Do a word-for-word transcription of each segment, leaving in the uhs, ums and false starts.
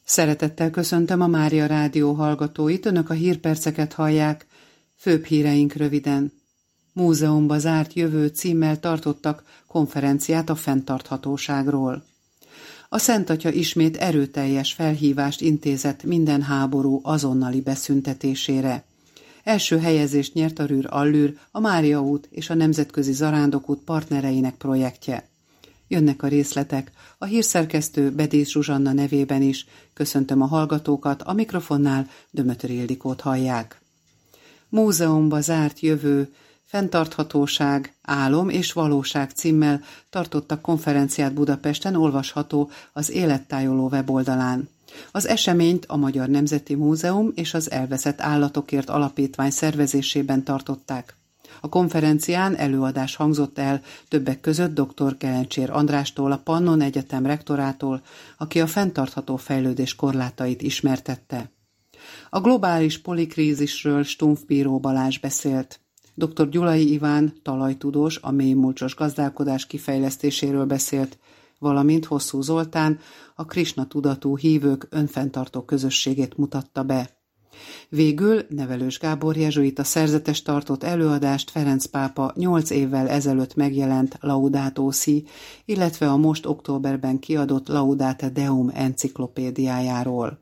Szeretettel köszöntöm a Mária Rádió hallgatóit, önök a hírperceket hallják, főbb híreink röviden. Múzeumba zárt jövő címmel tartottak konferenciát a fenntarthatóságról. A Szent Atya ismét erőteljes felhívást intézett minden háború azonnali beszüntetésére. Első helyezést nyert a Rür Allür, a Mária út és a Nemzetközi Zarándokút partnereinek projektje. Jönnek a részletek, a hírszerkesztő Bedész Zsuzsanna nevében is. Köszöntöm a hallgatókat, a mikrofonnál Dömötör Ildikót hallják. Múzeumba zárt jövő, fenntarthatóság, álom és valóság címmel tartottak konferenciát Budapesten, olvasható az Élettájoló weboldalán. Az eseményt a Magyar Nemzeti Múzeum és az Elveszett Állatokért Alapítvány szervezésében tartották. A konferencián előadás hangzott el többek között dr. Gelencsér Andrástól, a Pannon Egyetem rektorától, aki a fenntartható fejlődés korlátait ismertette. A globális polikrízisről Stumpf Bíró Balázs beszélt. dr. Gyulai Iván, talajtudós, a mélymulcsos gazdálkodás kifejlesztéséről beszélt, valamint Hosszú Zoltán, a Krisna tudatú hívők önfenntartó közösségét mutatta be. Végül Nevelős Gábor jezsuita szerzetes tartott előadást Ferenc pápa nyolc évvel ezelőtt megjelent Laudato Si, illetve a most októberben kiadott Laudate Deum enciklopédiájáról.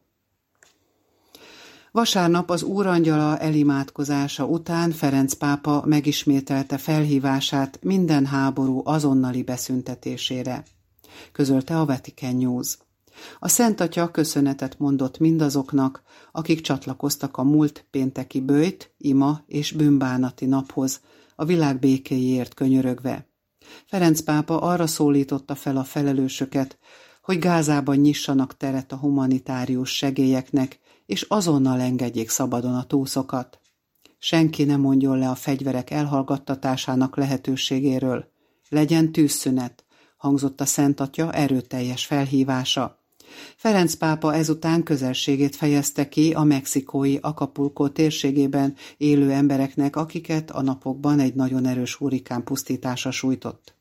Vasárnap az Úrangyala elimádkozása után Ferenc pápa megismételte felhívását minden háború azonnali beszüntetésére, közölte a Vatican News. A Szent Atya köszönetet mondott mindazoknak, akik csatlakoztak a múlt pénteki böjt, ima és bűnbánati naphoz, a világ békéjéért könyörögve. Ferenc pápa arra szólította fel a felelősöket, hogy Gázában nyissanak teret a humanitárius segélyeknek, és azonnal engedjék szabadon a túszokat. Senki ne mondjon le a fegyverek elhallgattatásának lehetőségéről. Legyen tűzszünet, hangzott a Szent Atya erőteljes felhívása. Ferenc pápa ezután közelségét fejezte ki a mexikói Acapulco térségében élő embereknek, akiket a napokban egy nagyon erős hurrikán pusztítása sújtott.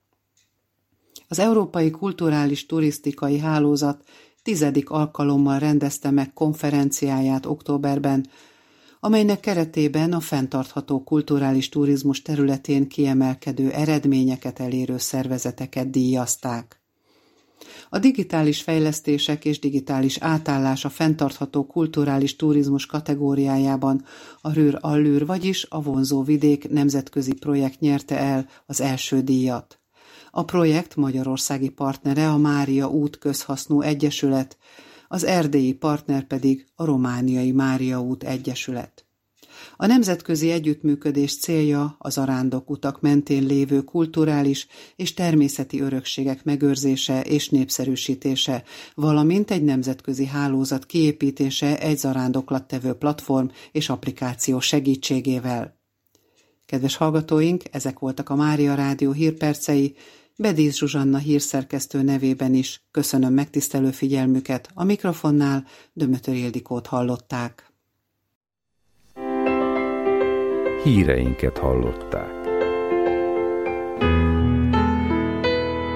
Az Európai Kulturális Turisztikai Hálózat tizedik alkalommal rendezte meg konferenciáját októberben, amelynek keretében a fenntartható kulturális turizmus területén kiemelkedő eredményeket elérő szervezeteket díjazták. A digitális fejlesztések és digitális átállás a fenntartható kulturális turizmus kategóriájában a Rür Allür, vagyis a Vonzó Vidék nemzetközi projekt nyerte el az első díjat. A projekt magyarországi partnere a Mária út közhasznú egyesület, az erdélyi partner pedig a romániai Mária út egyesület. A nemzetközi együttműködés célja a zarándokutak mentén lévő kulturális és természeti örökségek megőrzése és népszerűsítése, valamint egy nemzetközi hálózat kiépítése egy zarándoklattevő platform és applikáció segítségével. Kedves hallgatóink, ezek voltak a Mária Rádió hírpercei, Bedész Zsuzsanna hírszerkesztő nevében is köszönöm megtisztelő figyelmüket, a mikrofonnál Dömötör Ildikót hallották. Híreinket hallották.